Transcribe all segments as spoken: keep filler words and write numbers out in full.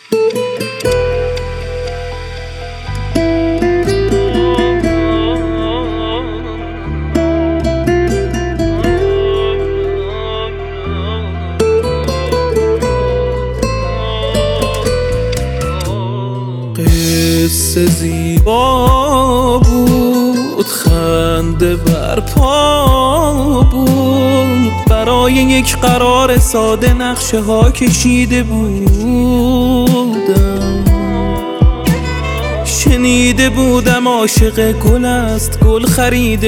قصه زیبا بود، خنده برپا بود، برای یک قرار ساده نقشه ها کشیده بودم. شنیده بودم عاشق گل است، گل خریده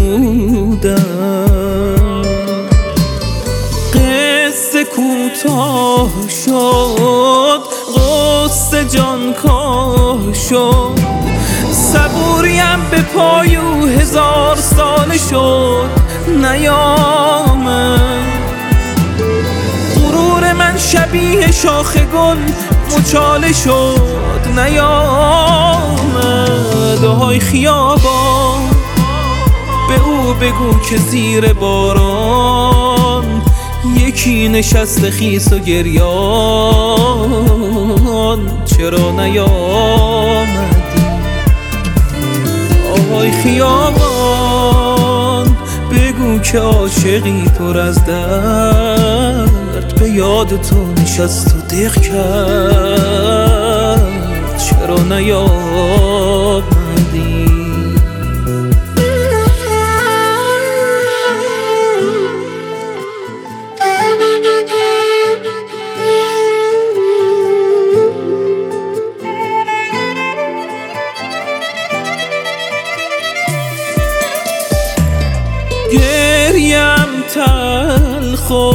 بودم. قصه کوتاه شد، قصه جانکاه شد، صبوریم به پایو هزار ساله شد نیامد. غرور من شبیه شاخ گل مچاله شد نیامد. آهای خیابان به او بگو که زیر باران یکی نشسته خیس و گریان، چرا نیامدی؟ آهای خیابان بگو که عاشقی پر از درد به یاد تو نشست و دق کرد، چرا نیامدی؟ گریم تلخ و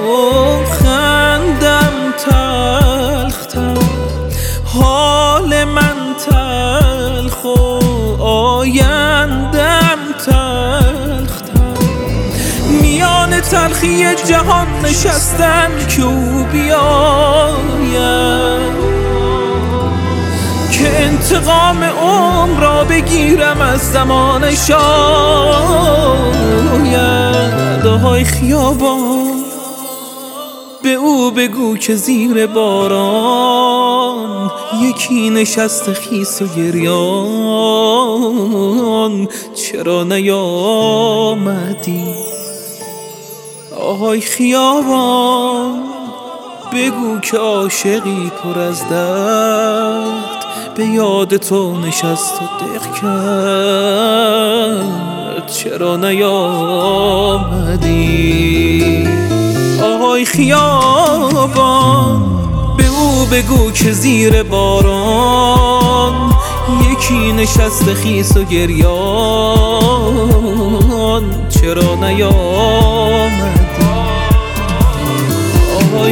خندم تلختر، حال من تلخ و آیندم تلختر. میان تلخی جهان نشستم که او بیاید، که انتقام عمر را بگیرم از زمان شاید. آهای خیابان به او بگو که زیر باران یکی نشست خیس و گریان، چرا نیامدی؟ آهای خیابان بگو که عاشقی پر از درد به یاد تو نشست و دق کرد، چرا نیامدی؟ آهای خیابان به او بگو که زیر باران یکی نشست خیس و گریان، چرا نیامدی؟ آهای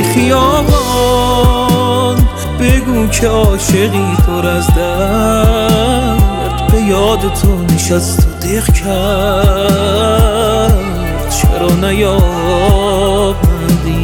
خیابان بگو که عاشقی پر از درد به یاد تو نشست و دق کرد، چرا نیامدی؟